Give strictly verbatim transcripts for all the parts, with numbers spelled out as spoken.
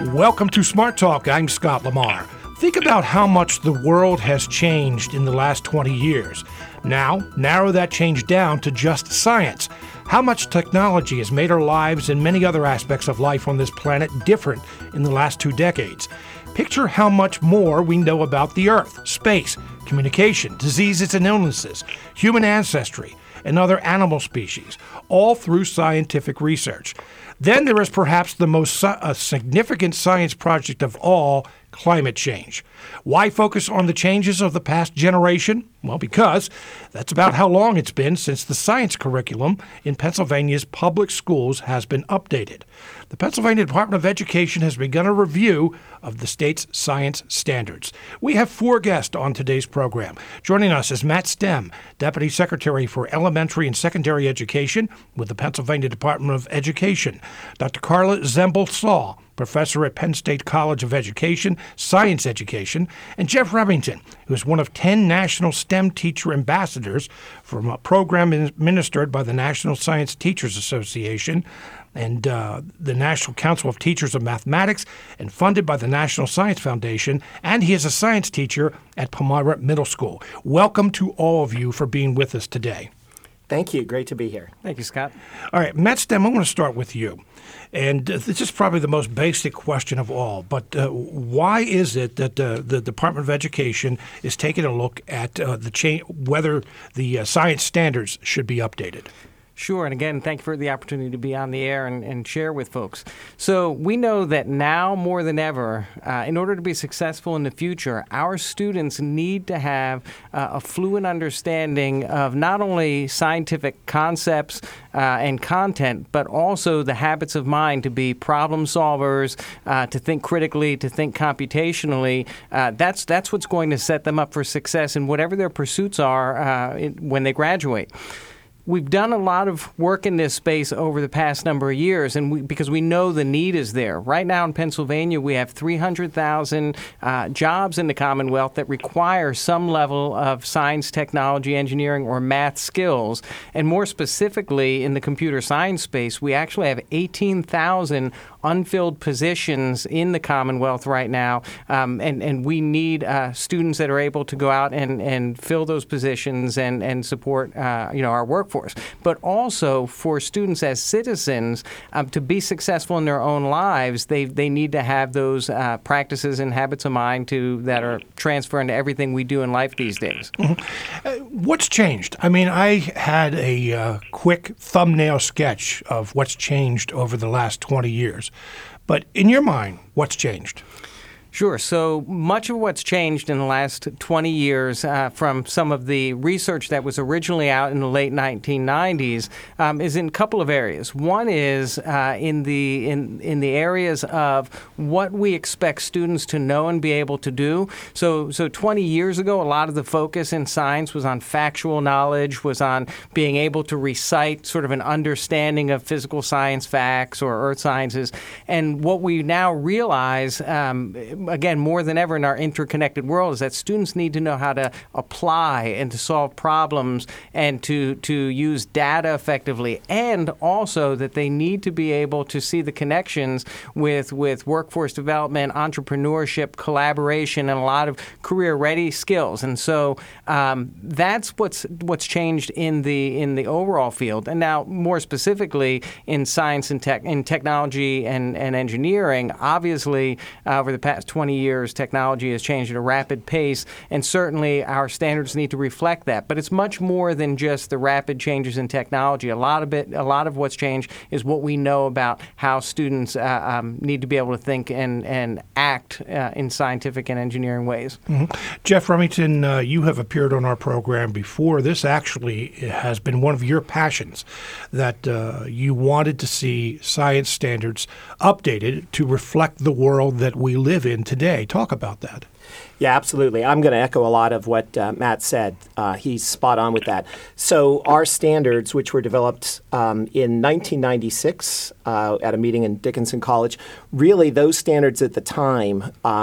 Welcome to Smart Talk. I'm Scott Lamar. Think about how much the world has changed in the last twenty years. Now, narrow that change down to just science. How much technology has made our lives and many other aspects of life on this planet different in the last two decades. Picture how much more we know about the Earth, space, communication, diseases and illnesses, human ancestry, and other animal species, all through scientific research. Then there is perhaps the most uh, significant science project of all, climate change. Why focus on the changes of the past generation? Well, because that's about how long it's been since the science curriculum in Pennsylvania's public schools has been updated. The Pennsylvania Department of Education has begun a review of the state's science standards. We have four guests on today's program. Joining us is Matt Stem, Deputy Secretary for Elementary and Secondary Education with the Pennsylvania Department of Education. Doctor Carla Zembel-Saul, Professor at Penn State College of Education, Science Education, and Jeff Remington, who is one of ten national STEM teacher ambassadors from a program administered by the National Science Teachers Association and uh, the National Council of Teachers of Mathematics, and funded by the National Science Foundation, and he is a science teacher at Palmyra Middle School. Welcome to all of you for being with us today. Thank you. Great to be here. Thank you, Scott. All right, Matt Stem, I want to start with you. And uh, this is probably the most basic question of all, but uh, why is it that uh, the Department of Education is taking a look at uh, the cha- whether the uh, science standards should be updated? Sure. And again, thank you for the opportunity to be on the air and, and share with folks. So we know that now more than ever, uh, in order to be successful in the future, our students need to have uh, a fluent understanding of not only scientific concepts uh, and content, but also the habits of mind to be problem solvers, uh, to think critically, to think computationally. Uh, that's, that's what's going to set them up for success in whatever their pursuits are uh, in, when they graduate. We've done a lot of work in this space over the past number of years, and we, because we know the need is there. Right now in Pennsylvania, we have three hundred thousand uh, jobs in the Commonwealth that require some level of science, technology, engineering, or math skills. And more specifically, in the computer science space, we actually have eighteen thousand unfilled positions in the Commonwealth right now, um, and, and we need uh, students that are able to go out and, and fill those positions and, and support uh, you know, our workforce. But also for students as citizens, um, to be successful in their own lives, they they need to have those uh, practices and habits of mind to that are transferring to everything we do in life these days. Mm-hmm. Uh, what's changed? I mean, I had a uh, quick thumbnail sketch of what's changed over the last twenty years. But in your mind, what's changed? Sure. So much of what's changed in the last twenty years uh, from some of the research that was originally out in the late nineteen nineties um, is in a couple of areas. One is uh, in the in in the areas of what we expect students to know and be able to do. So so twenty years ago, a lot of the focus in science was on factual knowledge, was on being able to recite sort of an understanding of physical science facts or earth sciences. And what we now realize, um, again, more than ever in our interconnected world, is that students need to know how to apply and to solve problems and to, to use data effectively, and also that they need to be able to see the connections with, with workforce development, entrepreneurship, collaboration, and a lot of career-ready skills. And so um, that's what's what's changed in the in the overall field. And now, more specifically, in science and tech, in technology and, and engineering, obviously, uh, over the past twenty years, technology has changed at a rapid pace, and certainly our standards need to reflect that. But it's much more than just the rapid changes in technology. A lot of it, a lot of what's changed is what we know about how students uh, um, need to be able to think and, and act uh, in scientific and engineering ways. Mm-hmm. Jeff Remington, uh, you have appeared on our program before. This actually has been one of your passions, that uh, you wanted to see science standards updated to reflect the world that we live in today. Talk about that. Yeah, absolutely. I'm going to echo a lot of what uh, Matt said. Uh, he's spot on with that. So our standards, which were developed um, in nineteen ninety-six uh, at a meeting in Dickinson College, really those standards at the time um,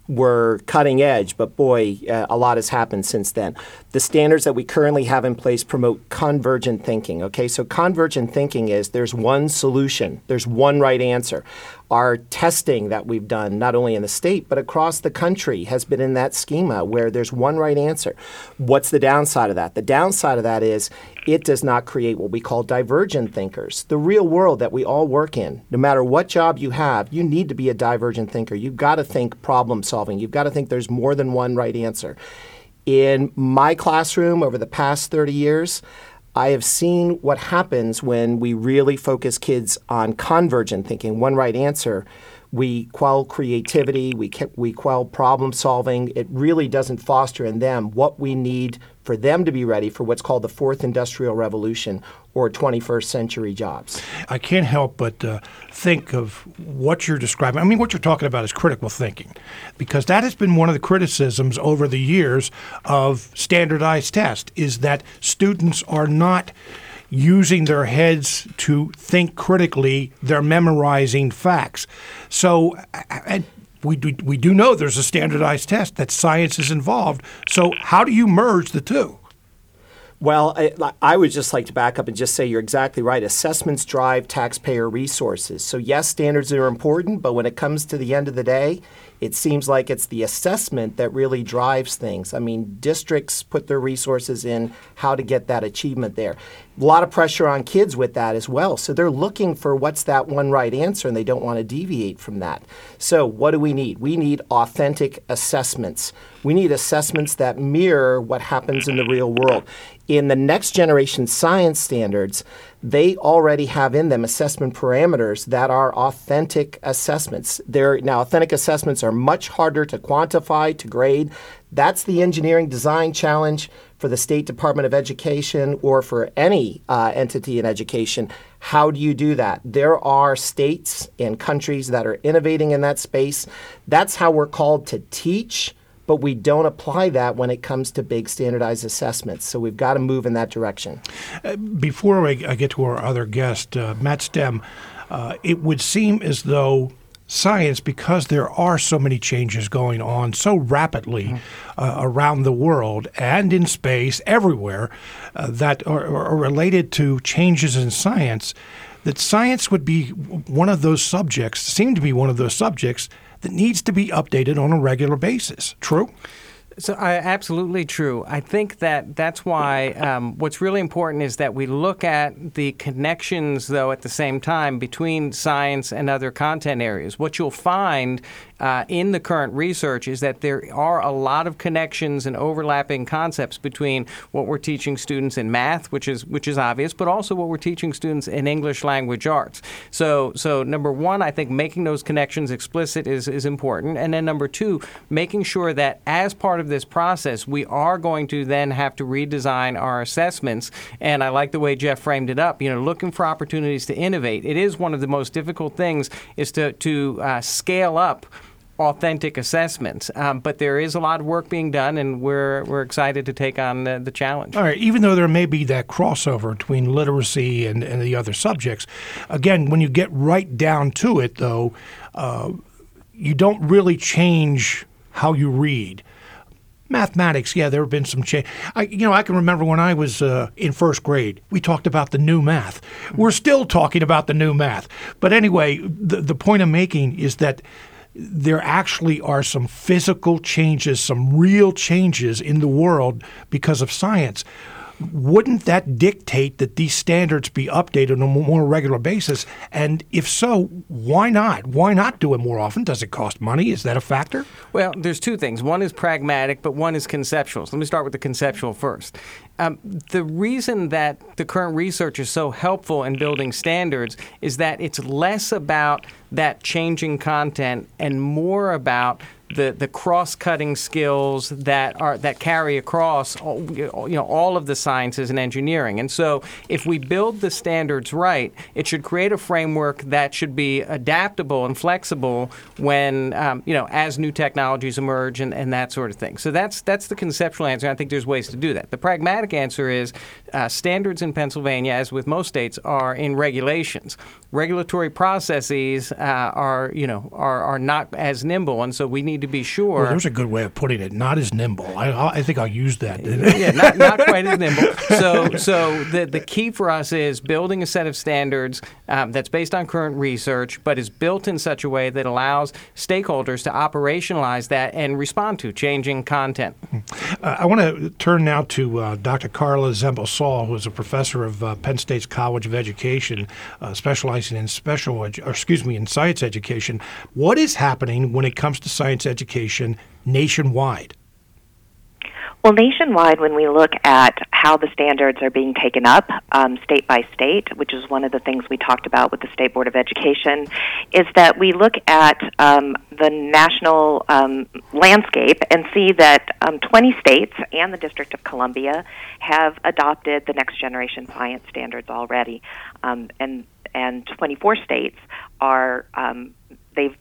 were cutting edge, but boy, uh, a lot has happened since then. The standards that we currently have in place promote convergent thinking. Okay, so convergent thinking is there's one solution, there's one right answer. Our testing that we've done, not only in the state, but across the country, has been in that schema where there's one right answer. What's the downside of that? The downside of that is it does not create what we call divergent thinkers. The real world that we all work in, no matter what job you have, you need to be a divergent thinker. You've got to think problem solving. You've got to think there's more than one right answer. In my classroom over the past thirty years, I have seen what happens when we really focus kids on convergent thinking, one right answer. We quell creativity, we, we quell problem solving. It really doesn't foster in them what we need for them to be ready for what's called the fourth industrial revolution or twenty-first century jobs. I can't help but uh, think of what you're describing. I mean, what you're talking about is critical thinking, because that has been one of the criticisms over the years of standardized tests, is that students are not using their heads to think critically. They're memorizing facts. So and we do, we do know there's a standardized test, that science is involved. So how do you merge the two? Well, I, I would just like to back up and just say you're exactly right. Assessments drive taxpayer resources. So yes, standards are important, but when it comes to the end of the day, it seems like it's the assessment that really drives things. I mean, districts put their resources in how to get that achievement there. A lot of pressure on kids with that as well. So they're looking for what's that one right answer, and they don't want to deviate from that. So what do we need? We need authentic assessments. We need assessments that mirror what happens in the real world. In the next generation science standards, they already have in them assessment parameters that are authentic assessments. They're, now, authentic assessments are much harder to quantify, to grade. That's the engineering design challenge for the State Department of Education or for any uh, entity in education. How do you do that? There are states and countries that are innovating in that space. That's how we're called to teach, but we don't apply that when it comes to big standardized assessments. So we've got to move in that direction. Uh, before I, I get to our other guest, uh, Matt Stem, uh, it would seem as though science, because there are so many changes going on so rapidly mm-hmm. uh, around the world and in space, everywhere, uh, that are, are related to changes in science, that science would be one of those subjects, seem to be one of those subjects that needs to be updated on a regular basis. True? So, uh, absolutely true. I think that that's why um, what's really important is that we look at the connections, though, at the same time between science and other content areas. What you'll find uh, in the current research is that there are a lot of connections and overlapping concepts between what we're teaching students in math, which is which is obvious, but also what we're teaching students in English language arts. So, so number one, I think making those connections explicit is, is important. And then number two, making sure that as part of this process, we are going to then have to redesign our assessments. And I like the way Jeff framed it up, you know, looking for opportunities to innovate. It is one of the most difficult things is to, to uh, scale up authentic assessments. Um, but there is a lot of work being done, and we're we're excited to take on the, the challenge. All right. Even though there may be that crossover between literacy and, and the other subjects, again, when you get right down to it, though, uh, you don't really change how you read. Mathematics, yeah, there have been some change. I, you know, I can remember when I was uh, in first grade, we talked about the new math. We're still talking about the new math. But anyway, the, the point I'm making is that there actually are some physical changes, some real changes in the world because of science. Wouldn't that dictate that these standards be updated on a more regular basis? And if so, why not? Why not do it more often? Does it cost money? Is that a factor? Well, there's two things. One is pragmatic, but one is conceptual. So let me start with the conceptual first. Um, the reason that the current research is so helpful in building standards is that it's less about that changing content and more about the, the cross-cutting skills that are that carry across all, you know all of the sciences and engineering. And so if we build the standards right, it should create a framework that should be adaptable and flexible when um, you know as new technologies emerge and, and that sort of thing. So that's that's the conceptual answer. I think there's ways to do that. The pragmatic answer is uh, standards in Pennsylvania, as with most states, are in regulations. Regulatory processes uh, are you know are, are not as nimble, and so we need need to be sure. Well, there's a good way of putting it. Not as nimble. I, I think I'll use that. yeah, not, not quite as nimble. So, so the the key for us is building a set of standards um, that's based on current research, but is built in such a way that allows stakeholders to operationalize that and respond to changing content. Uh, I want to turn now to uh, Doctor Carla Zembel-Saul, who is a professor of uh, Penn State's College of Education, uh, specializing in special, edu- or excuse me, in science education. What is happening when it comes to science education nationwide? Well, nationwide, when we look at how the standards are being taken up um, state by state, which is one of the things we talked about with the State Board of Education, is that we look at um, the national um, landscape and see that um, twenty states and the District of Columbia have adopted the Next Generation Science Standards already, um, and and twenty-four states are um, they've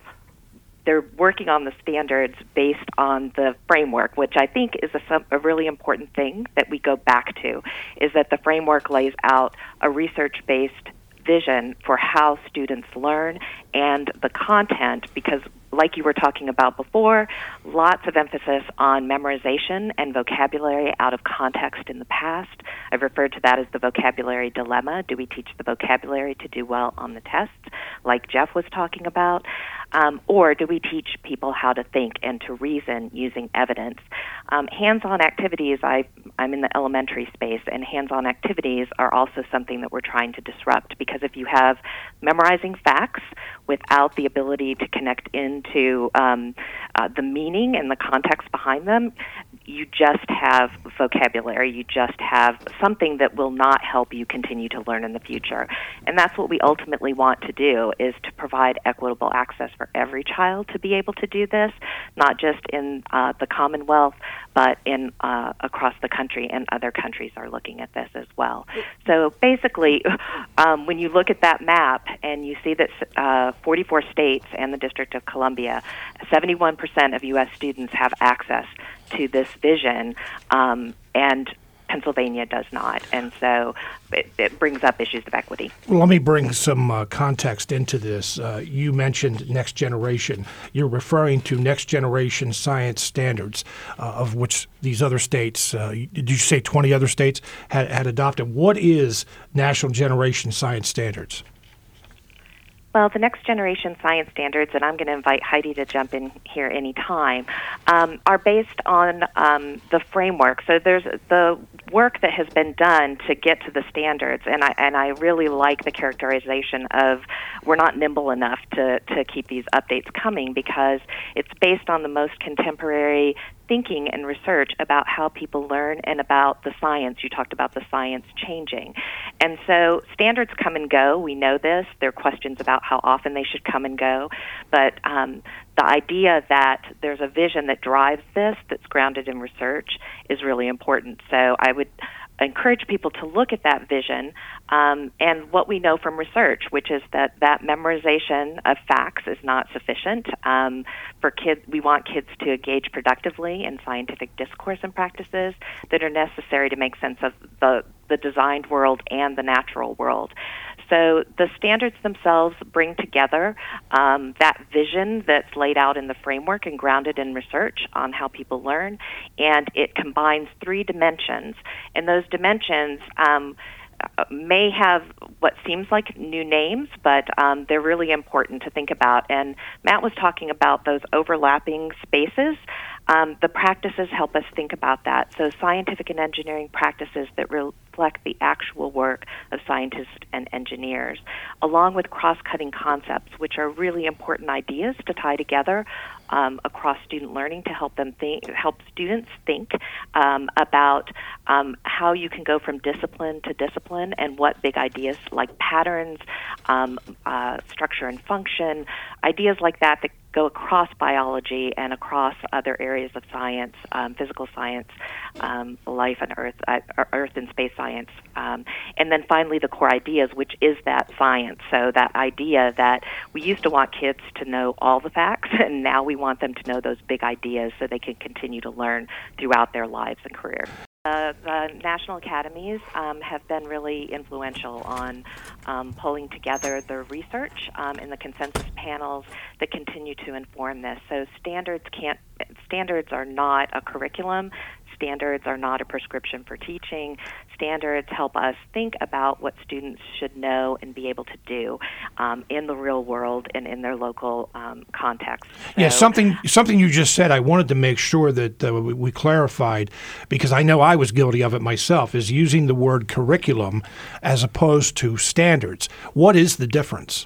they're working on the standards based on the framework, which I think is a, a really important thing that we go back to, is that the framework lays out a research-based vision for how students learn and the content, because like you were talking about before, lots of emphasis on memorization and vocabulary out of context in the past. I've referred to that as the vocabulary dilemma. Do we teach the vocabulary to do well on the tests, like Jeff was talking about? Um, or do we teach people how to think and to reason using evidence? Um, hands-on activities, I, I'm in the elementary space, and hands-on activities are also something that we're trying to disrupt, because if you have memorizing facts without the ability to connect into um, uh, the meaning and the context behind them, you just have vocabulary. You just have something that will not help you continue to learn in the future. And that's what we ultimately want to do, is to provide equitable access for every child to be able to do this, not just in uh, the Commonwealth, but in uh, across the country, and other countries are looking at this as well. So basically, um, when you look at that map and you see that uh, forty-four states and the District of Columbia, seventy-one percent of U S students have access to this vision, um, and Pennsylvania does not. And so it, it brings up issues of equity. Well, let me bring some uh, context into this. Uh, you mentioned Next Generation. You're referring to Next Generation Science Standards, uh, of which these other states, uh, did you say twenty other states, had, had adopted? What is National Generation Science Standards? Well, the Next Generation Science Standards, and I'm going to invite Heidi to jump in here anytime, um, are based on um, the framework. So there's the work that has been done to get to the standards, and I and I really like the characterization of we're not nimble enough to, to keep these updates coming, because it's based on the most contemporary thinking and research about how people learn and about the science. You talked about the science changing. And so standards come and go. We know this. There are questions about how often they should come and go. But um, the idea that there's a vision that drives this, that's grounded in research, is really important. So I would encourage people to look at that vision um, and what we know from research, which is that that memorization of facts is not sufficient. Um, for kids, we want kids to engage productively in scientific discourse and practices that are necessary to make sense of the, the designed world and the natural world. So the standards themselves bring together um, that vision that's laid out in the framework and grounded in research on how people learn, and it combines three dimensions. And those dimensions um, may have what seems like new names, but um, they're really important to think about. And Matt was talking about those overlapping spaces. Um, the practices help us think about that. So scientific and engineering practices that reflect the actual work of scientists and engineers, along with cross-cutting concepts, which are really important ideas to tie together um, across student learning to help them think, help students think um, about um, how you can go from discipline to discipline, and what big ideas like patterns, um, uh, structure and function, ideas like that that go across biology and across other areas of science, um, physical science, um, life and earth, uh, earth and space science. Um, and then finally the core ideas, which is that science. So that idea that we used to want kids to know all the facts, and now we want them to know those big ideas so they can continue to learn throughout their lives and career. Uh, the national academies um, have been really influential on um, pulling together the research um, and the consensus panels that continue to inform this. So standards can't standards are not a curriculum. Standards are not a prescription for teaching. Standards help us think about what students should know and be able to do um, in the real world and in their local um, context. So, yeah, something something you just said, I wanted to make sure that uh, we, we clarified, because I know I was guilty of it myself, is using the word curriculum as opposed to standards. What is the difference?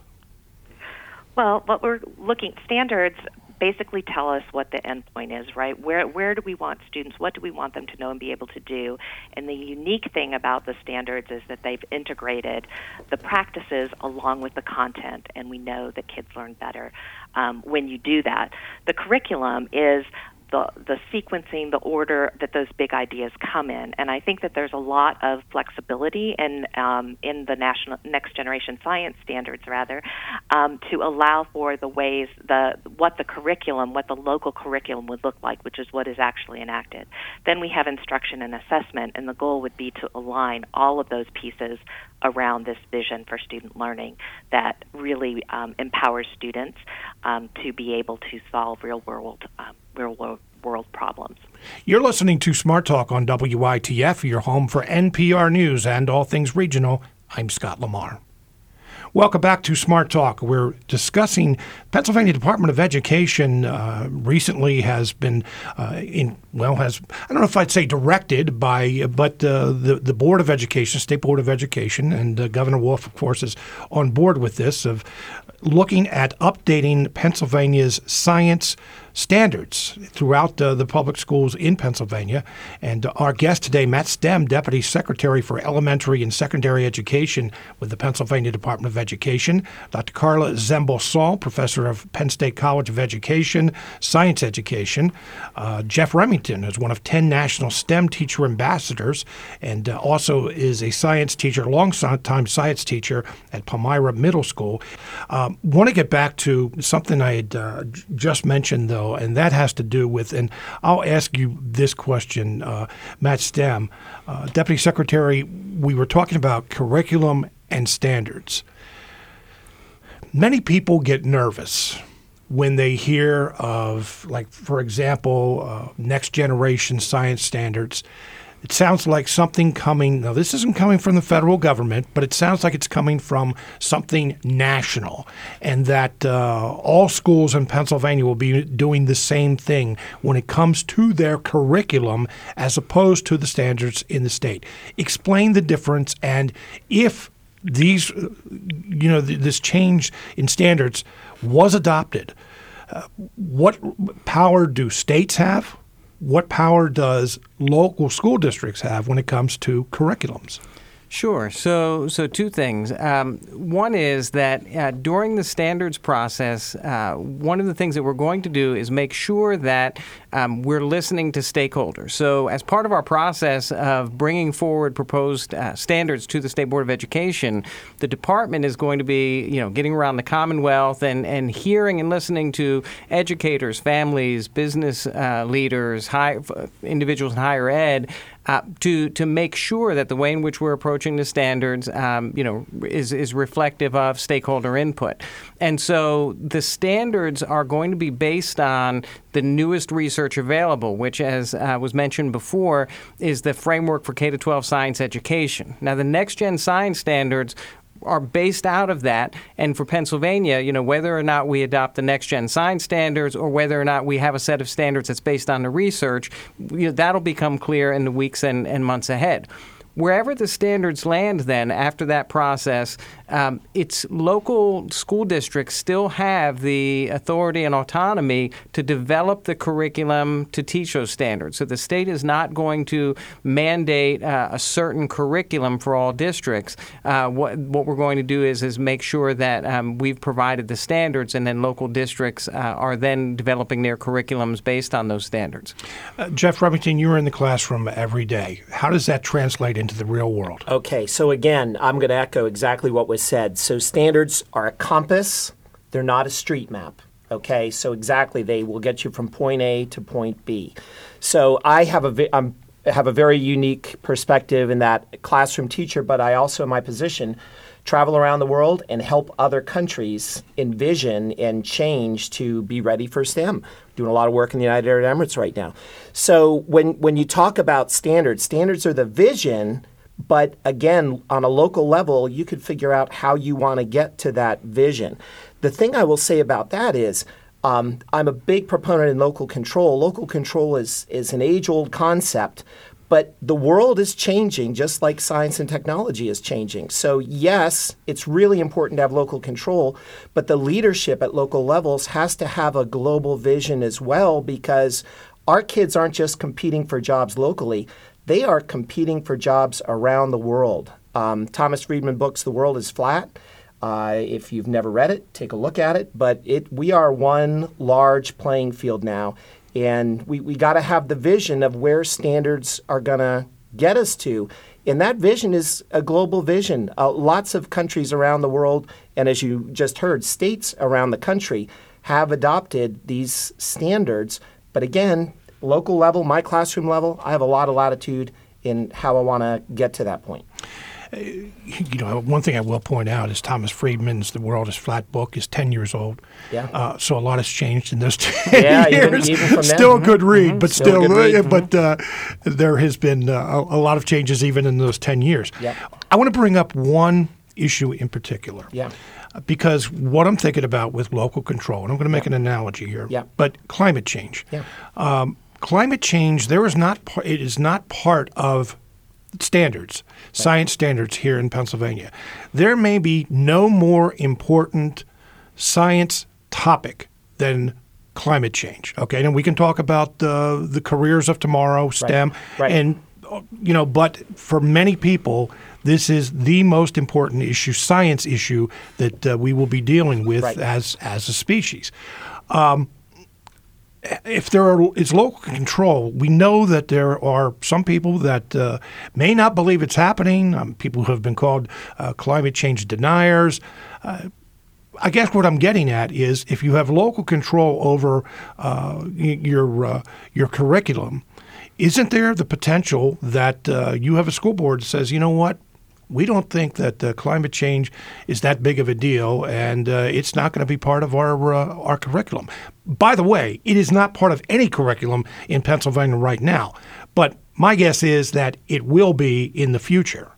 Well, what we're looking, standards basically tell us what the end point is, right? Where where do we want students, what do we want them to know and be able to do? And the unique thing about the standards is that they've integrated the practices along with the content, and we know that kids learn better um, when you do that. The curriculum is the the sequencing, the order that those big ideas come in, and I think that there's a lot of flexibility in um, in the national next generation science standards, rather, um, to allow for the ways the what the curriculum, what the local curriculum would look like, which is what is actually enacted. Then we have instruction and assessment, and the goal would be to align all of those pieces around this vision for student learning that really um, empowers students um, to be able to solve real world um, real world world problems. You're listening to Smart Talk on W I T F, your home for N P R News and all things regional. I'm Scott Lamar. Welcome back to Smart Talk. We're discussing Pennsylvania Department of Education uh, recently has been uh, in well has I don't know if I'd say directed by but uh, the the Board of Education, State Board of Education, and uh, Governor Wolf, of course, is on board with this of looking at updating Pennsylvania's science standards throughout uh, the public schools in Pennsylvania. And our guest today, Matt Stem, Deputy Secretary for Elementary and Secondary Education with the Pennsylvania Department of Education, Doctor Carla Zembal-Saul, Professor of Penn State College of Education, Science Education, uh, Jeff Remington is one of ten national STEM teacher ambassadors and uh, also is a science teacher, long-time science teacher at Palmyra Middle School. Um, want to get back to something I had uh, j- just mentioned, though, and that has to do with, and I'll ask you this question, uh, Matt Stem, uh, Deputy Secretary, we were talking about curriculum and standards. Many people get nervous when they hear of, like, for example, uh, next generation science standards. It sounds like something coming, now this isn't coming from the federal government, but it sounds like it's coming from something national, and that uh, all schools in Pennsylvania will be doing the same thing when it comes to their curriculum as opposed to the standards in the state. Explain the difference, and if these, you know, th- this change in standards was adopted, uh, what power do states have? What power does local school districts have when it comes to curriculums? Sure. So, so two things. Um, one is that uh, during the standards process, uh, one of the things that we're going to do is make sure that um, we're listening to stakeholders. So, as part of our process of bringing forward proposed uh, standards to the State Board of Education, the department is going to be, you know, getting around the Commonwealth and, and hearing and listening to educators, families, business uh, leaders, high, individuals in higher ed. Uh, to to make sure that the way in which we're approaching the standards, um, you know, is is reflective of stakeholder input. And so the standards are going to be based on the newest research available, which, as uh, was mentioned before, is the framework for K through twelve science education. Now, the next-gen science standards are based out of that. And for Pennsylvania, you know, whether or not we adopt the next-gen science standards or whether or not we have a set of standards that's based on the research, you know, that'll become clear in the weeks and, and months ahead. Wherever the standards land then after that process, um, its local school districts still have the authority and autonomy to develop the curriculum to teach those standards. So the state is not going to mandate uh, a certain curriculum for all districts. Uh, what, what we're going to do is, is make sure that um, we've provided the standards, and then local districts uh, are then developing their curriculums based on those standards. Uh, Jeff Remington, you're in the classroom every day. How does that translate into the real world? Okay, so again, I'm going to echo exactly what was said. So standards are a compass. They're not a street map. Okay, so exactly, they will get you from point A to point B. So I have a, vi- I'm have a very unique perspective in that classroom teacher, but I also, in my position, travel around the world and help other countries envision and change to be ready for STEM. Doing a lot of work in the United Arab Emirates right now. So when, when you talk about standards, standards are the vision, but again, on a local level, you could figure out how you want to get to that vision. The thing I will say about that is, um, I'm a big proponent in local control. Local control is, is an age-old concept, but the world is changing just like science and technology is changing. So yes, it's really important to have local control, but the leadership at local levels has to have a global vision as well, because our kids aren't just competing for jobs locally, they are competing for jobs around the world. Um, Thomas Friedman books The World is Flat. Uh, if you've never read it, take a look at it. But it, we are one large playing field now. And we, we got to have the vision of where standards are going to get us to. And that vision is a global vision. Uh, lots of countries around the world, and as you just heard, states around the country have adopted these standards. But again, local level, my classroom level, I have a lot of latitude in how I want to get to that point. You know, one thing I will point out is Thomas Friedman's The World is Flat book is ten years old. Yeah. Uh, so a lot has changed in those ten yeah, years. Even, even from still then. a good read, Mm-hmm. but still, still, read. uh, but uh, there has been uh, a, a lot of changes even in those ten years. Yeah. I want to bring up one issue in particular. Yeah. Because what I'm thinking about with local control, and I'm going to make yeah. an analogy here, yeah. but climate change. Yeah. Um, climate change, there is not. Par- it is not part of standards, right. science standards here in Pennsylvania. There may be no more important science topic than climate change. Okay, and we can talk about uh, the careers of tomorrow, STEM, right. Right. and you know, but for many people, this is the most important issue, science issue that uh, we will be dealing with right. as as a species. Um, If there are, is local control, we know that there are some people that uh, may not believe it's happening, um, people who have been called uh, climate change deniers. Uh, I guess what I'm getting at is if you have local control over uh, your uh, your curriculum, isn't there the potential that uh, you have a school board that says, you know what, we don't think that uh, climate change is that big of a deal, and uh, it's not going to be part of our uh, our curriculum. By the way, it is not part of any curriculum in Pennsylvania right now, but my guess is that it will be in the future.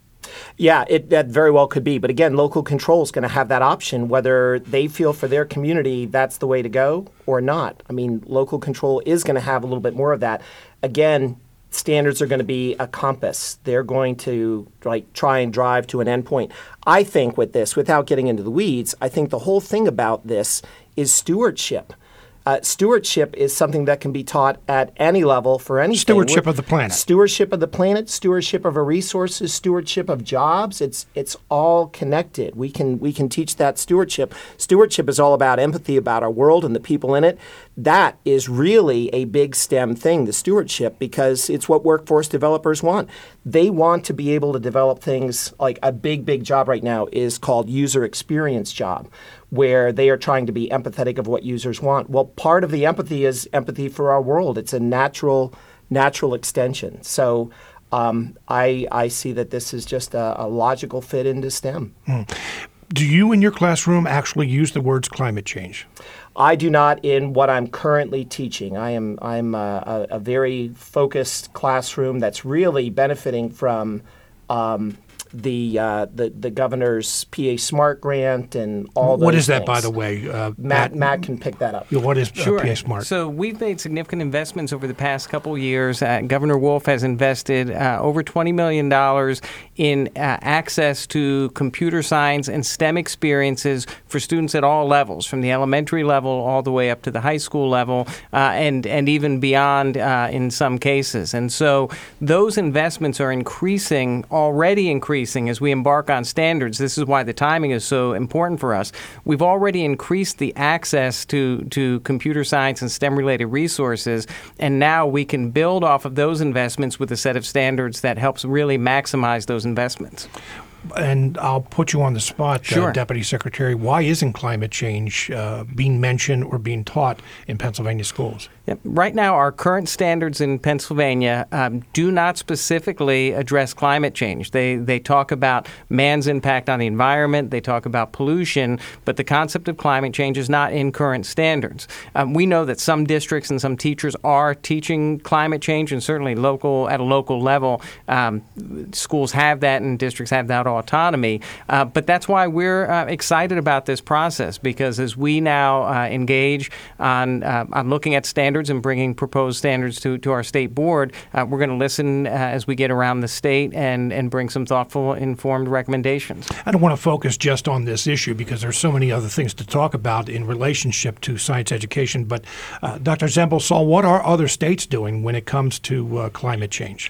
Yeah, it that very well could be. But again, local control is going to have that option, whether they feel for their community that's the way to go or not. I mean, local control is going to have a little bit more of that. Again, standards are going to be a compass. They're going to like try and drive to an endpoint. I think with this, without getting into the weeds, I think the whole thing about this is stewardship. Uh, stewardship is something that can be taught at any level for anything. Stewardship of the planet. Stewardship of the planet, stewardship of our resources, stewardship of jobs. It's it's all connected. We can we can teach that stewardship. Stewardship is all about empathy about our world and the people in it. That is really a big STEM thing, the stewardship, because it's what workforce developers want. They want to be able to develop things like a big, big job right now is called user experience job, where they are trying to be empathetic of what users want. Well, part of the empathy is empathy for our world. It's a natural, natural extension. So um, I, I see that this is just a, a logical fit into STEM. Mm. Do you in your classroom actually use the words climate change? I do not in what I'm currently teaching. I am I'm a, a, a very focused classroom that's really benefiting from um, the, uh, the the governor's P A Smart grant and all those What is that, things. by the way? Uh, Matt, Matt can pick that up. What is uh, Sure. P A Smart? So we've made significant investments over the past couple of years. Uh, Governor Wolf has invested uh, over twenty million dollars in uh, access to computer science and STEM experiences for students at all levels, from the elementary level all the way up to the high school level, uh, and, and even beyond uh, in some cases. And so those investments are increasing, already increasing as we embark on standards. This is why the timing is so important for us. We've already increased the access to, to computer science and STEM-related resources, and now we can build off of those investments with a set of standards that helps really maximize those investments. And I'll put you on the spot, Sure. uh, Deputy Secretary. Why isn't climate change uh, being mentioned or being taught in Pennsylvania schools? Yep. Right now, our current standards in Pennsylvania um, do not specifically address climate change. They they talk about man's impact on the environment, they talk about pollution, but the concept of climate change is not in current standards. Um, we know that some districts and some teachers are teaching climate change, and certainly local at a local level, um, schools have that and districts have that autonomy. Uh, but that's why we're uh, excited about this process, because as we now uh, engage on uh, on looking at standards and bringing proposed standards to, to our state board, uh, we're going to listen uh, as we get around the state and, and bring some thoughtful, informed recommendations. I don't want to focus just on this issue because there's so many other things to talk about in relationship to science education. But uh, Doctor Zembel-Saul, what are other states doing when it comes to uh, climate change?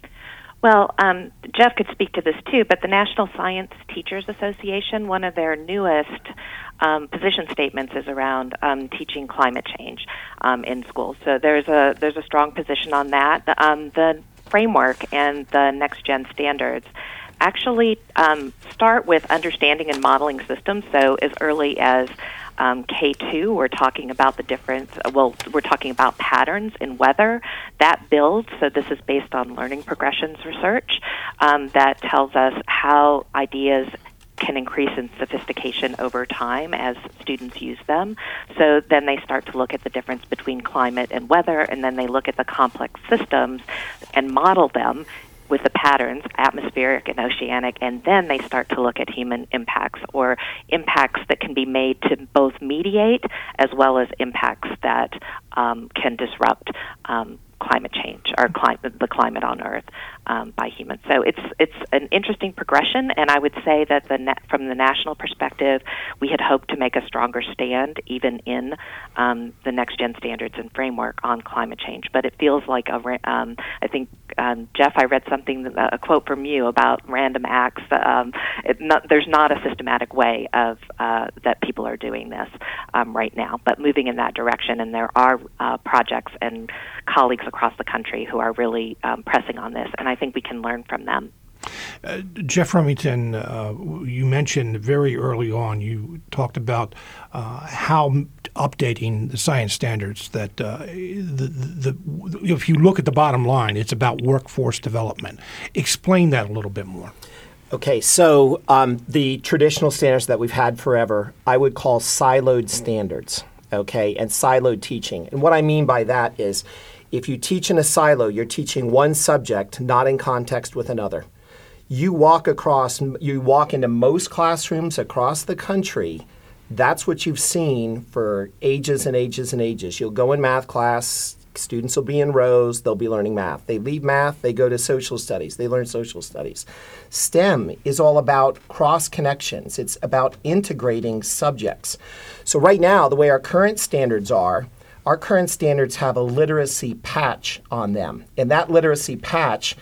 Well, um, Jeff could speak to this too, but the National Science Teachers Association, one of their newest um, position statements is around um, teaching climate change um, in schools. So there's a there's a strong position on that. Um, the framework and the next gen standards actually um, start with understanding and modeling systems. So as early as Um, K two, we're talking about the difference, well, we're talking about patterns in weather. That builds, so this is based on learning progressions research, um, that tells us how ideas can increase in sophistication over time as students use them. So then they start to look at the difference between climate and weather, and then they look at the complex systems and model them with the patterns, atmospheric and oceanic, and then they start to look at human impacts, or impacts that can be made to both mediate as well as impacts that um, can disrupt um, climate change, or climate, the climate on Earth um, by humans. So it's it's an interesting progression, and I would say that the na- from the national perspective, we had hoped to make a stronger stand even in um, the next gen standards and framework on climate change. But it feels like a ra- um, I think um, Jeff, I read something, a quote from you about random acts. Um, it not, there's not a systematic way of uh, that people are doing this um, right now, but moving in that direction, and there are uh, projects and colleagues across the country who are really um, pressing on this, and I think we can learn from them. Uh, Jeff Remington, uh, you mentioned very early on, you talked about uh, how updating the science standards, that uh, the, the, the, if you look at the bottom line, it's about workforce development. Explain that a little bit more. Okay, so um, the traditional standards that we've had forever, I would call siloed standards, okay, and siloed teaching. And what I mean by that is, if you teach in a silo, you're teaching one subject, not in context with another. You walk across, you walk into most classrooms across the country, that's what you've seen for ages and ages and ages. You'll go in math class, students will be in rows, they'll be learning math. They leave math, they go to social studies, they learn social studies. STEM is all about cross connections. It's about integrating subjects. So right now, the way our current standards are, our current standards have a literacy patch on them. And that literacy patch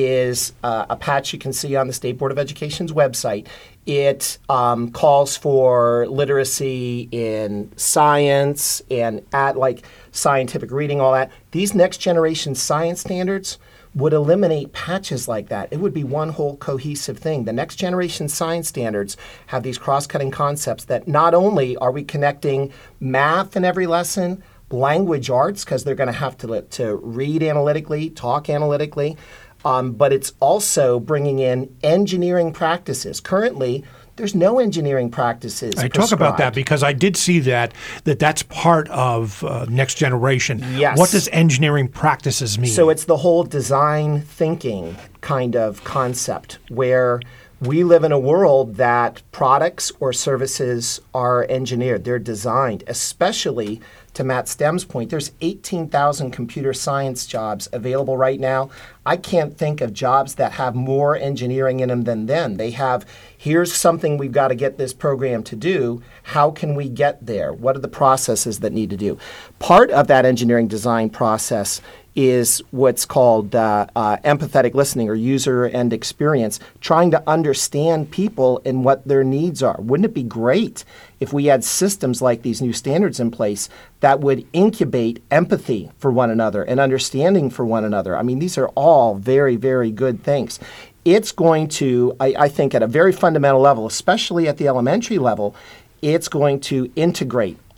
is uh, a patch you can see on the State Board of Education's website. It um, calls for literacy in science and at like scientific reading, all that. These next generation science standards would eliminate patches like that. It would be one whole cohesive thing. The next generation science standards have these cross-cutting concepts that not only are we connecting math in every lesson, language arts, because they're going to have to, to read analytically, talk analytically, um, but it's also bringing in engineering practices. Currently, there's no engineering practices I prescribed. talk about that because I did see that that that's part of uh, Next Generation. Yes. What does engineering practices mean? So it's the whole design thinking kind of concept where we live in a world that products or services are engineered. They're designed, especially to Matt Stem's point. There's eighteen thousand computer science jobs available right now. I can't think of jobs that have more engineering in them than them. They have, here's something we've got to get this program to do. How can we get there? What are the processes that need to do? Part of that engineering design process is what's called uh, uh, empathetic listening, or user end experience, trying to understand people and what their needs are. Wouldn't it be great if we had systems like these new standards in place that would incubate empathy for one another and understanding for one another? I mean, these are all very, very good things. It's going to, I, I think, at a very fundamental level, especially at the elementary level, it's going to integrate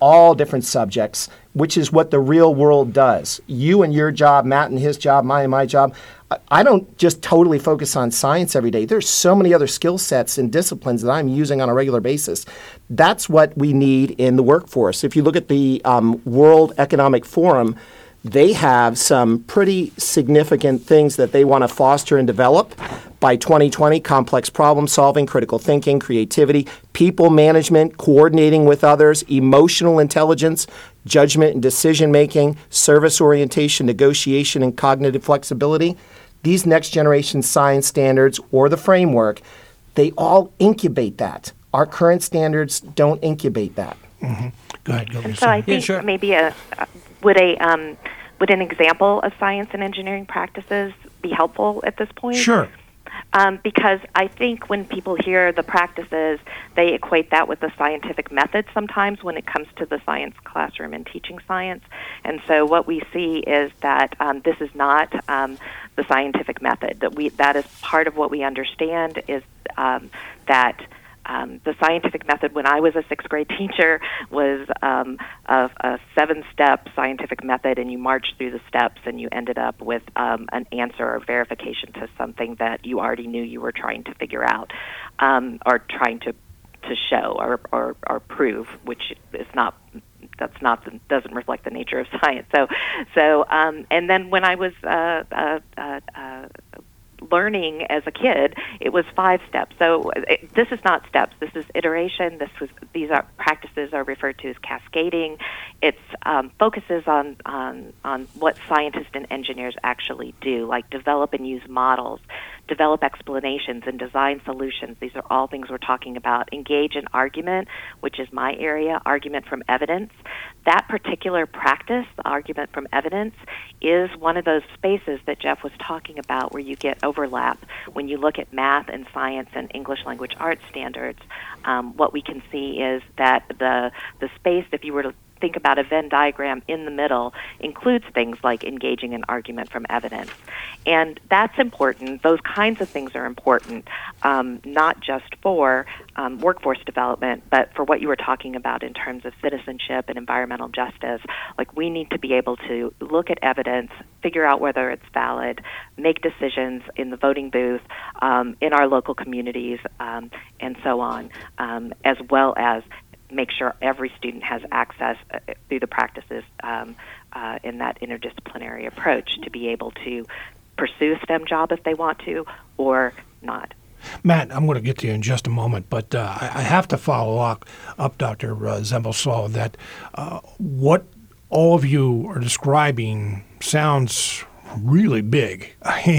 all different subjects, which is what the real world does. You and your job, Matt and his job, mine and my job. I don't just totally focus on science every day. There's so many other skill sets and disciplines that I'm using on a regular basis. That's what we need in the workforce. If you look at the um, World Economic Forum, they have some pretty significant things that they want to foster and develop by twenty twenty: complex problem solving, critical thinking, creativity, people management, coordinating with others, emotional intelligence, judgment and decision making, service orientation, negotiation, and cognitive flexibility. These next generation science standards or the framework, they all incubate that. Our current standards don't incubate that. Mm-hmm. Go ahead, go And so I think Yeah, sure. maybe a would a um, would an example of science and engineering practices be helpful at this point? Sure. Um, because I think when people hear the practices, they equate that with the scientific method sometimes when it comes to the science classroom and teaching science. And so what we see is that um, this is not um, the scientific method. That we that is part of what we understand is um, that Um, the scientific method when I was a sixth grade teacher was um, a, a seven-step scientific method, and you marched through the steps and you ended up with um, an answer or verification to something that you already knew you were trying to figure out um, or trying to to show or, or, or prove, which is not that's not the, doesn't reflect the nature of science. So so um, and then when I was uh, uh, uh, uh, learning as a kid, it was five steps. So it, this is not steps. This is iteration. This was these are practices are referred to as cascading. It um, focuses on, on on what scientists and engineers actually do, like develop and use models, develop explanations, and design solutions. These are all things we're talking about. Engage in argument, which is my area, argument from evidence. That particular practice, the argument from evidence, is one of those spaces that Jeff was talking about where you get overlap. When you look at math and science and English language arts standards, um, what we can see is that the the space, if you were to think about a Venn diagram in the middle, includes things like engaging in argument from evidence. And that's important. Those kinds of things are important, um, not just for um, workforce development, but for what you were talking about in terms of citizenship and environmental justice. Like, we need to be able to look at evidence, figure out whether it's valid, make decisions in the voting booth, um, in our local communities, um, and so on, um, as well as make sure every student has access uh, through the practices um, uh, in that interdisciplinary approach to be able to pursue a STEM job if they want to or not. Matt, I'm going to get to you in just a moment, but uh, I I have to follow up, up Doctor Uh, Zembelsow, that uh, what all of you are describing sounds really big.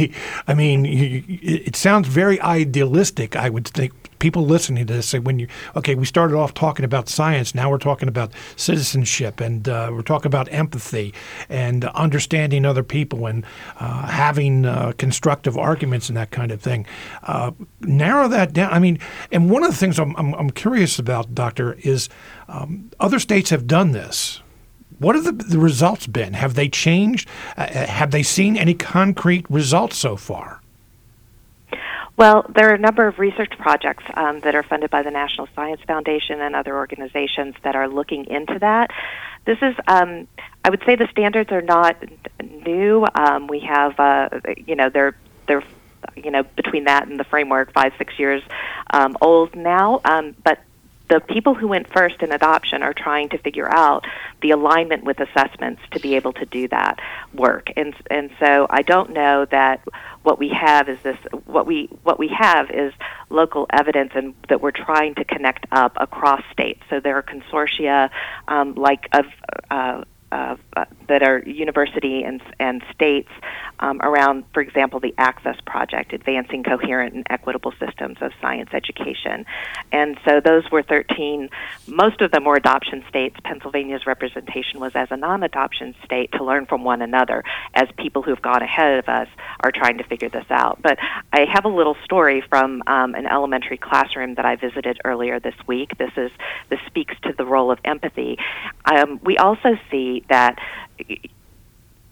I mean, it sounds very idealistic, I would think. People listening to this say, when you, okay, we started off talking about science, now we're talking about citizenship, and uh, we're talking about empathy and understanding other people and uh, having uh, constructive arguments and that kind of thing. Uh, narrow that down. I mean, and one of the things I'm, I'm, I'm curious about, Doctor, is um, other states have done this. What have the, the results been? Have they changed? Uh, have they seen any concrete results so far? Well, there are a number of research projects um, that are funded by the National Science Foundation and other organizations that are looking into that. This is, um, I would say the standards are not new. Um, we have, uh, you know, they're, they're, you know, between that and the framework, five, six years um, old now, um, but the people who went first in adoption are trying to figure out the alignment with assessments to be able to do that work. And and so I don't know that what we have is this what we what we have is local evidence and that we're trying to connect up across states. So there are consortia um, like of uh, Uh, uh, that are university and, and states um, around, for example, the Access Project, Advancing Coherent and Equitable Systems of Science Education. And so those were thirteen, most of them were adoption states. Pennsylvania's representation was as a non-adoption state to learn from one another as people who've gone ahead of us are trying to figure this out. But I have a little story from um, an elementary classroom that I visited earlier this week. This is this speaks to the role of empathy. Um, we also see that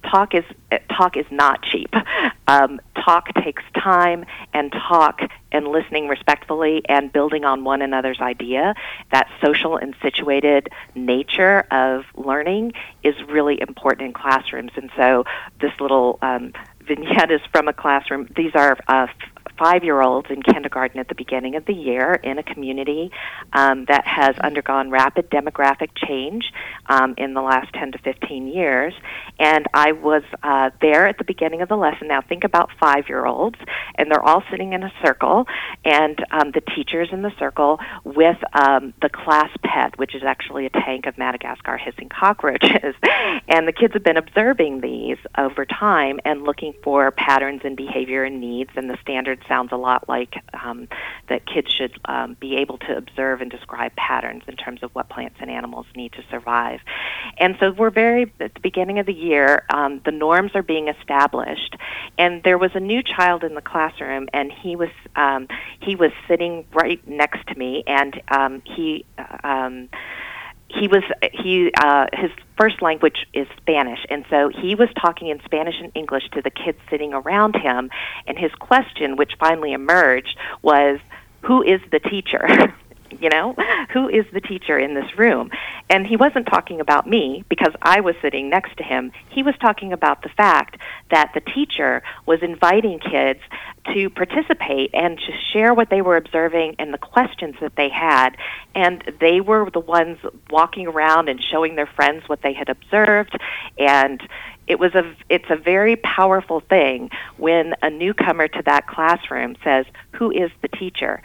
talk is talk is not cheap. Um, talk takes time, and talk and listening respectfully and building on one another's idea, that social and situated nature of learning is really important in classrooms. And so this little um, vignette is from a classroom. These are uh, five-year-olds in kindergarten at the beginning of the year in a community um, that has undergone rapid demographic change um, in the last ten to fifteen years. And I was uh, there at the beginning of the lesson. Now think about five-year-olds, and they're all sitting in a circle, and um, the teacher's in the circle with um, the class pet, which is actually a tank of Madagascar hissing cockroaches. And the kids have been observing these over time and looking for patterns in behavior and needs, and the standard sounds a lot like um, that kids should um, be able to observe and describe patterns in terms of what plants and animals need to survive. And so we're very, at the beginning of the year, um, the norms are being established, and there was a new child in the classroom, and he was um, he was sitting right next to me, and um, he um, he was he uh, his first language is Spanish, and so he was talking in Spanish and English to the kids sitting around him, and his question, which finally emerged, was, "Who is the teacher?" You know, who is the teacher in this room? And he wasn't talking about me because I was sitting next to him. He was talking about the fact that the teacher was inviting kids to participate and to share what they were observing and the questions that they had. And they were the ones walking around and showing their friends what they had observed. And it was a, it's a very powerful thing when a newcomer to that classroom says, "Who is the teacher?"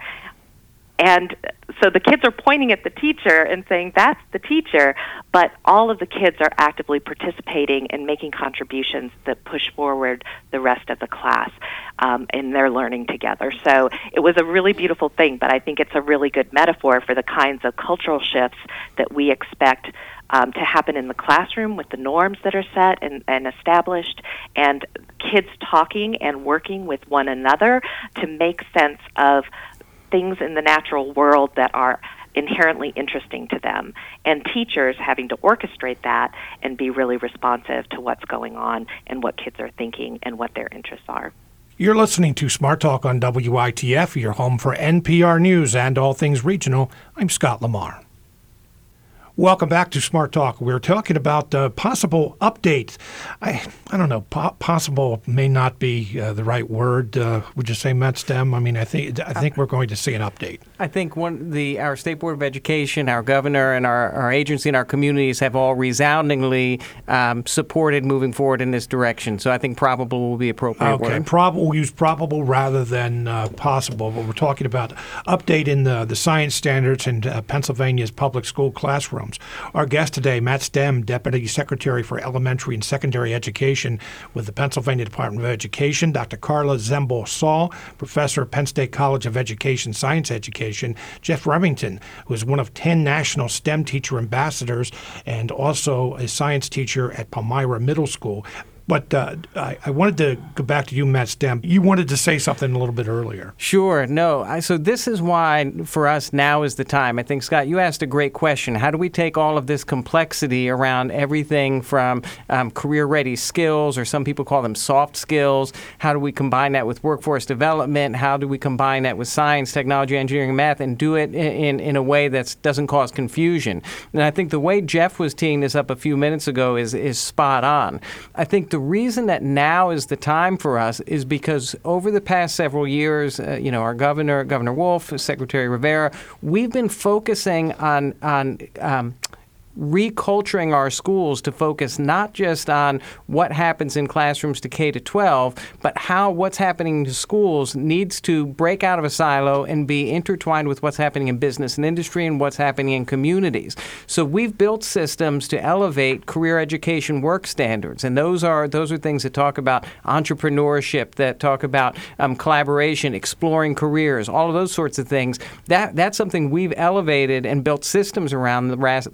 And so the kids are pointing at the teacher and saying, "That's the teacher," but all of the kids are actively participating and making contributions that push forward the rest of the class um, in their learning together. So it was a really beautiful thing, but I think it's a really good metaphor for the kinds of cultural shifts that we expect um, to happen in the classroom with the norms that are set and, and established, and kids talking and working with one another to make sense of things in the natural world that are inherently interesting to them, and teachers having to orchestrate that and be really responsive to what's going on and what kids are thinking and what their interests are. You're listening to Smart Talk on W I T F, your home for N P R News and all things regional. I'm Scott Lamar. Welcome back to Smart Talk. We're talking about uh, possible updates. I I don't know. Po- possible may not be uh, the right word. Uh, would you say, Matt Stem? I mean, I think I think we're going to see an update. I think one the our State Board of Education, our governor, and our, our agency and our communities have all resoundingly um, supported moving forward in this direction. So I think probable will be appropriate. Okay, word. probable. We'll use probable rather than uh, possible. But we're talking about update in the the science standards in uh, Pennsylvania's public school classrooms. Our guest today, Matt Stem, Deputy Secretary for Elementary and Secondary Education with the Pennsylvania Department of Education, Doctor Carla Zembal-Saul, Professor at Penn State College of Education, Science Education, Jeff Remington, who is one of ten national STEM teacher ambassadors and also a science teacher at Palmyra Middle School. But uh, I, I wanted to go back to you, Matt Stem. You wanted to say something a little bit earlier. Sure. No. I, so this is why, for us, now is the time. I think, Scott, you asked a great question. How do we take all of this complexity around everything from um, career-ready skills, or some people call them soft skills? How do we combine that with workforce development? How do we combine that with science, technology, engineering, and math, and do it in, in, in a way that doesn't cause confusion? And I think the way Jeff was teeing this up a few minutes ago is, is spot on. I think the reason that now is the time for us is because over the past several years, uh, you know, our governor, Governor Wolf, Secretary Rivera, we've been focusing on on um, reculturing our schools to focus not just on what happens in classrooms to K to twelve, but how what's happening to schools needs to break out of a silo and be intertwined with what's happening in business and industry and what's happening in communities. So we've built systems to elevate career education work standards, and those are those are things that talk about entrepreneurship, that talk about um, collaboration, exploring careers, all of those sorts of things. That that's something we've elevated and built systems around the, ras- the last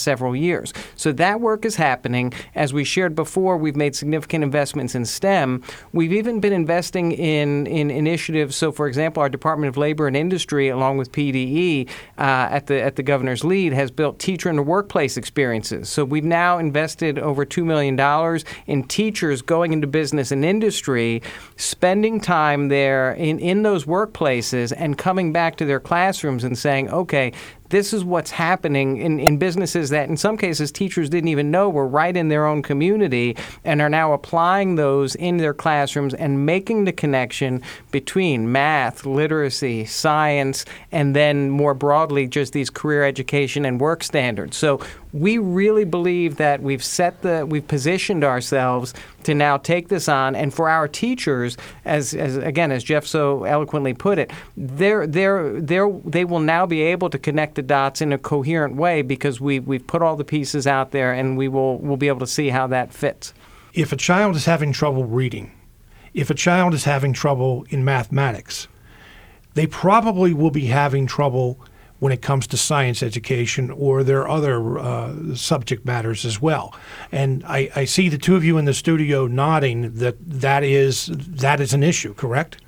several years. So that work is happening. As we shared before, we've made significant investments in STEM. We've even been investing in, in initiatives. So, for example, our Department of Labor and Industry, along with P D E, uh, at the at the governor's lead, has built teacher in the workplace experiences. So we've now invested over two million dollars in teachers going into business and industry, spending time there in, in those workplaces and coming back to their classrooms and saying, okay, this is what's happening in, in businesses that in some cases teachers didn't even know were right in their own community, and are now applying those in their classrooms and making the connection between math, literacy, science, and then more broadly just these career education and work standards. So we really believe that we've set the, we've positioned ourselves to now take this on, and for our teachers, as, as again, as Jeff so eloquently put it, they're, they're, they're, they will now be able to connect the dots in a coherent way because we, we've put all the pieces out there, and we will we'll be able to see how that fits. If a child is having trouble reading, if a child is having trouble in mathematics, they probably will be having trouble when it comes to science education or their other uh, subject matters as well. And I, I see the two of you in the studio nodding that that is, that is an issue, correct?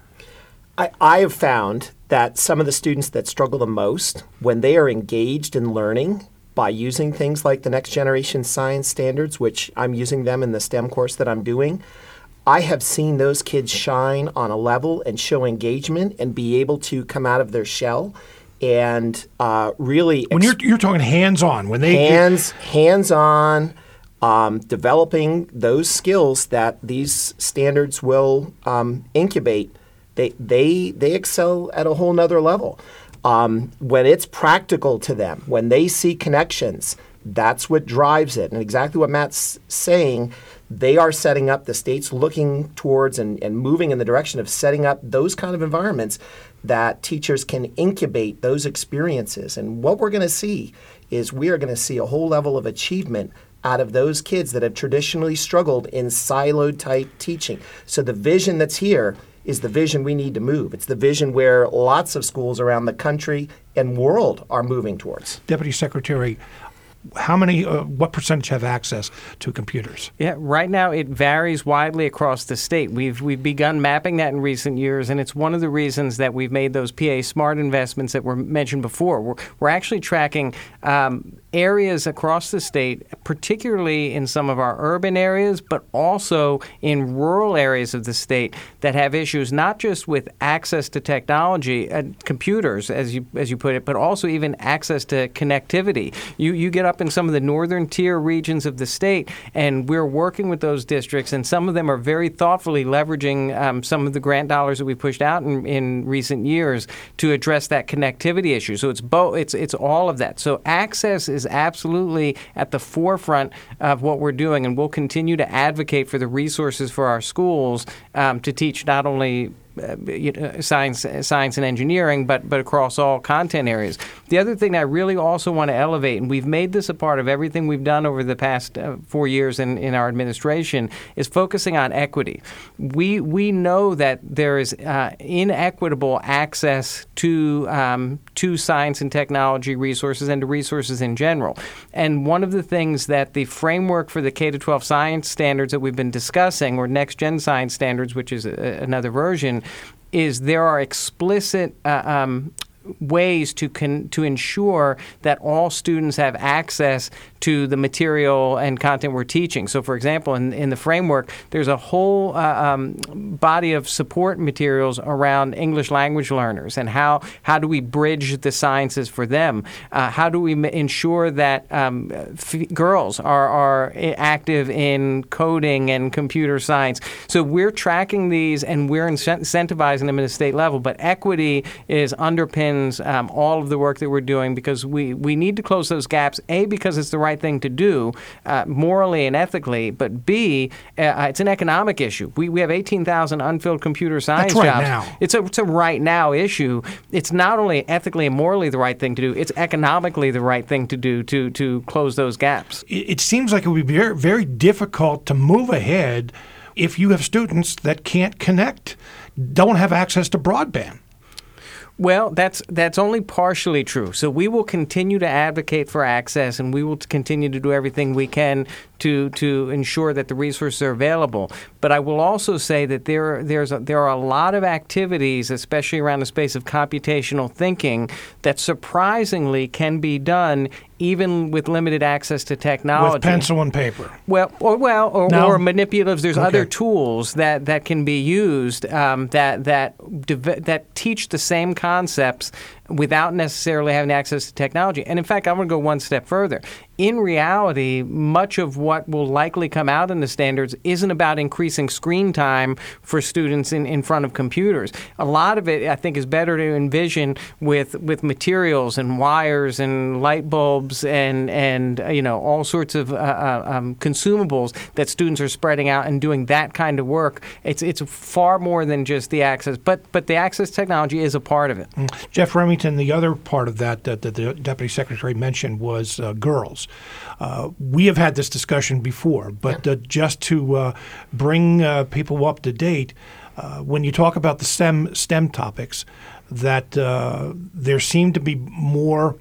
I, I have found that some of the students that struggle the most, when they are engaged in learning by using things like the Next Generation Science Standards, which I'm using them in the STEM course that I'm doing, I have seen those kids shine on a level and show engagement and be able to come out of their shell and uh, really when you're you're talking hands-on, when they hands hands-on, um, developing those skills that these standards will um, incubate, they they they excel at a whole nother level. Um, when it's practical to them, when they see connections, that's what drives it. And exactly what Matt's saying, they are setting up, the state's looking towards and, and moving in the direction of setting up those kind of environments that teachers can incubate those experiences. And what we're going to see is we are going to see a whole level of achievement out of those kids that have traditionally struggled in siloed type teaching. So the vision that's here is the vision we need to move. It's the vision where lots of schools around the country and world are moving towards. Deputy Secretary, how many, uh, what percentage have access to computers? Yeah, right now it varies widely across the state. We've we've begun mapping that in recent years, and it's one of the reasons that we've made those P A Smart investments that were mentioned before. We're, we're actually tracking um, areas across the state, particularly in some of our urban areas, but also in rural areas of the state that have issues not just with access to technology, and computers, as you as you put it, but also even access to connectivity. You you get up in some of the northern tier regions of the state, and we're working with those districts, and some of them are very thoughtfully leveraging um, some of the grant dollars that we pushed out in, in recent years to address that connectivity issue. So it's both, it's it's all of that. So access is absolutely at the forefront of what we're doing, and we'll continue to advocate for the resources for our schools um, to teach not only Uh, you know, science, science and engineering, but but across all content areas. The other thing I really also want to elevate, and we've made this a part of everything we've done over the past uh, four years in, in our administration, is focusing on equity. We we know that there is uh, inequitable access to um, to science and technology resources and to resources in general. And one of the things that the framework for the K to twelve science standards that we've been discussing, or Next Gen Science Standards, which is a, another version, is there are explicit uh, um, ways to con- to ensure that all students have access to the material and content we're teaching. So, for example, in, in the framework, there's a whole uh, um, body of support materials around English language learners and how, how do we bridge the sciences for them? Uh, how do we m- ensure that um, f- girls are, are active in coding and computer science? So we're tracking these and we're incentivizing them at a state level, but equity is underpins um, all of the work that we're doing because we, we need to close those gaps, A, because it's the right thing to do uh, morally and ethically, but B, uh, it's an economic issue. We we have eighteen thousand unfilled computer science That's right jobs. now. It's a, it's a right now issue. It's not only ethically and morally the right thing to do, it's economically the right thing to do to, to close those gaps. It, it seems like it would be very, very difficult to move ahead if you have students that can't connect, don't have access to broadband. Well, that's that's only partially true. So we will continue to advocate for access, and we will continue to do everything we can to to ensure that the resources are available. But I will also say that there there's a, there are a lot of activities, especially around the space of computational thinking, that surprisingly can be done even with limited access to technology. With pencil and paper. Well, or well, or, No? or manipulatives. There's Okay. other tools that, that can be used um, that that deve- that teach the same concepts without necessarily having access to technology. And in fact, I'm going to go one step further. In reality, much of what will likely come out in the standards isn't about increasing screen time for students in, in front of computers. A lot of it, I think, is better to envision with with materials and wires and light bulbs and, and uh, you know, all sorts of uh, uh, um, consumables that students are spreading out and doing that kind of work. It's it's far more than just the access, but but the access technology is a part of it. Jeff Remington, the other part of that that, that the Deputy Secretary mentioned was uh, girls. Uh, we have had this discussion before, but uh, just to uh, bring uh, people up to date, uh, when you talk about the STEM STEM topics, that uh, there seem to be more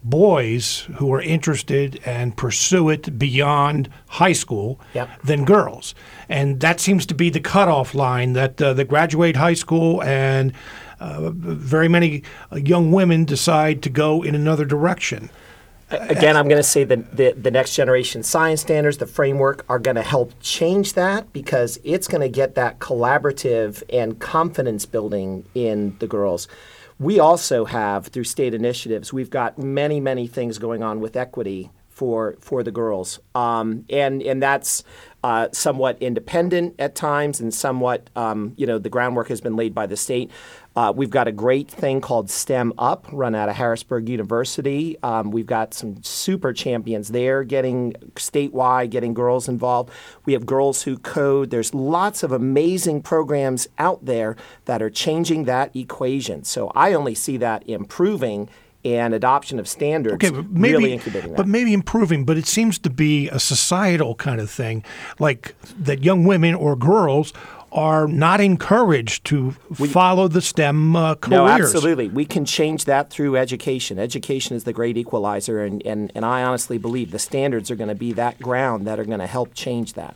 boys who are interested and pursue it beyond high school Yep. than girls. And that seems to be the cutoff line, that uh, they graduate high school and uh, very many uh, young women decide to go in another direction. Again, I'm going to say that the, the next generation science standards, the framework, are going to help change that, because it's going to get that collaborative and confidence building in the girls. We also have, through state initiatives, we've got many, many things going on with equity for for the girls, um, and and that's uh, somewhat independent at times, and somewhat um, you know the groundwork has been laid by the state. Uh, we've got a great thing called STEM Up, run out of Harrisburg University. Um, we've got some super champions there, getting statewide, getting girls involved. We have Girls Who Code. There's lots of amazing programs out there that are changing that equation. So I only see that improving, and adoption of standards Okay, but maybe, really incubating that. but maybe improving. But it seems to be a societal kind of thing, like that young women or girls are not encouraged to follow the STEM uh, careers. No, absolutely. We can change that through education. Education is the great equalizer, and, and, and I honestly believe the standards are going to be that ground that are going to help change that.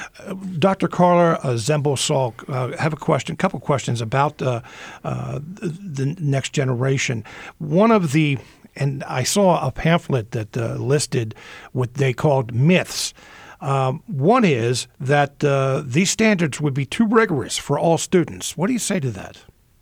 Doctor Carla uh, Zembel-Salk, uh, have a question, a couple questions about uh, uh, the next generation. One of the, and I saw a pamphlet that uh, listed what they called myths. Um, one is that uh, these standards would be too rigorous for all students. What do you say to that?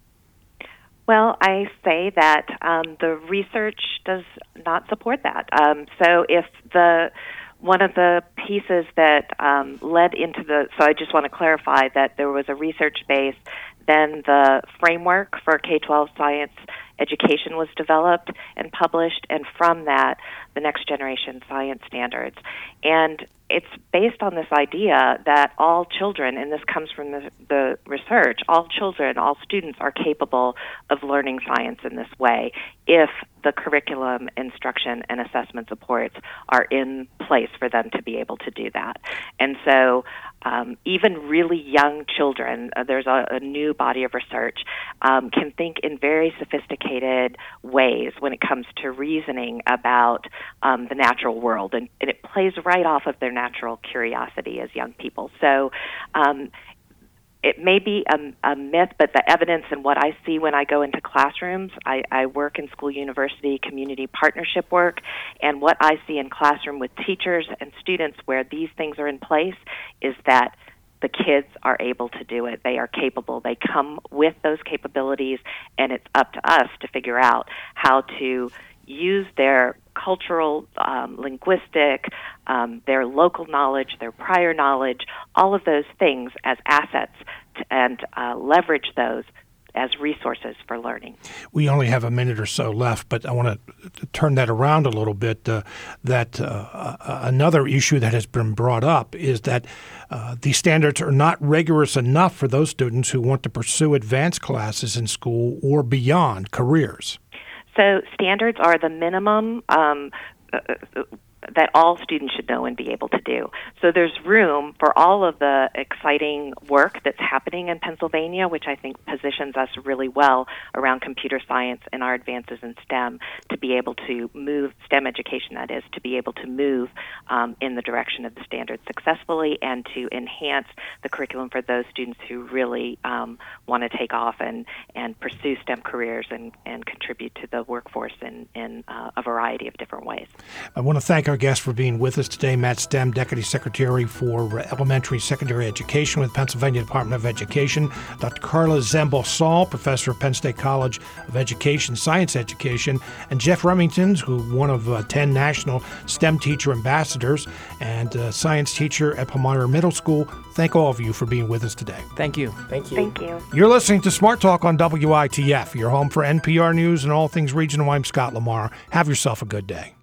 Well, I say that um, the research does not support that. Um, so if the one of the pieces that um, led into the, so I just want to clarify that there was a research base, then the framework for K twelve science education was developed and published, and from that, the next generation science standards. And it's based on this idea that all children, and this comes from the, the research, all children, all students are capable of learning science in this way if the curriculum, instruction, and assessment supports are in place for them to be able to do that. And so um, even really young children, uh, there's a, a new body of research, um, can think in very sophisticated ways when it comes to reasoning about um, the natural world, and, and it plays right off of their natural curiosity as young people. So um, it may be a, a myth, but the evidence and what I see when I go into classrooms, I, I work in school university community partnership work, and what I see in classroom with teachers and students where these things are in place is that the kids are able to do it. They are capable. They come with those capabilities, and it's up to us to figure out how to use their cultural, um, linguistic, um, their local knowledge, their prior knowledge, all of those things as assets to, and uh, leverage those as resources for learning. We only have a minute or so left, but I want to turn that around a little bit. Uh, that uh, another issue that has been brought up is that uh, these standards are not rigorous enough for those students who want to pursue advanced classes in school or beyond careers. So standards are the minimum um, that all students should know and be able to do. So there's room for all of the exciting work that's happening in Pennsylvania, which I think positions us really well around computer science and our advances in STEM to be able to move, STEM education that is, to be able to move um, in the direction of the standards successfully and to enhance the curriculum for those students who really um, want to take off and, and pursue STEM careers and, and contribute to the workforce in, in uh, a variety of different ways. I want to thank our guest for being with us today, Matt Stem, Deputy Secretary for Elementary and Secondary Education with Pennsylvania Department of Education, Doctor Carla Zambal-Saul, Professor of Penn State College of Education, Science Education, and Jeff Remington, who one of uh, ten national STEM teacher ambassadors and uh, science teacher at Palmyra Middle School. Thank all of you for being with us today. Thank you. Thank you. Thank you. You're listening to Smart Talk on W I T F, your home for N P R News and all things regional. I'm Scott Lamar. Have yourself a good day.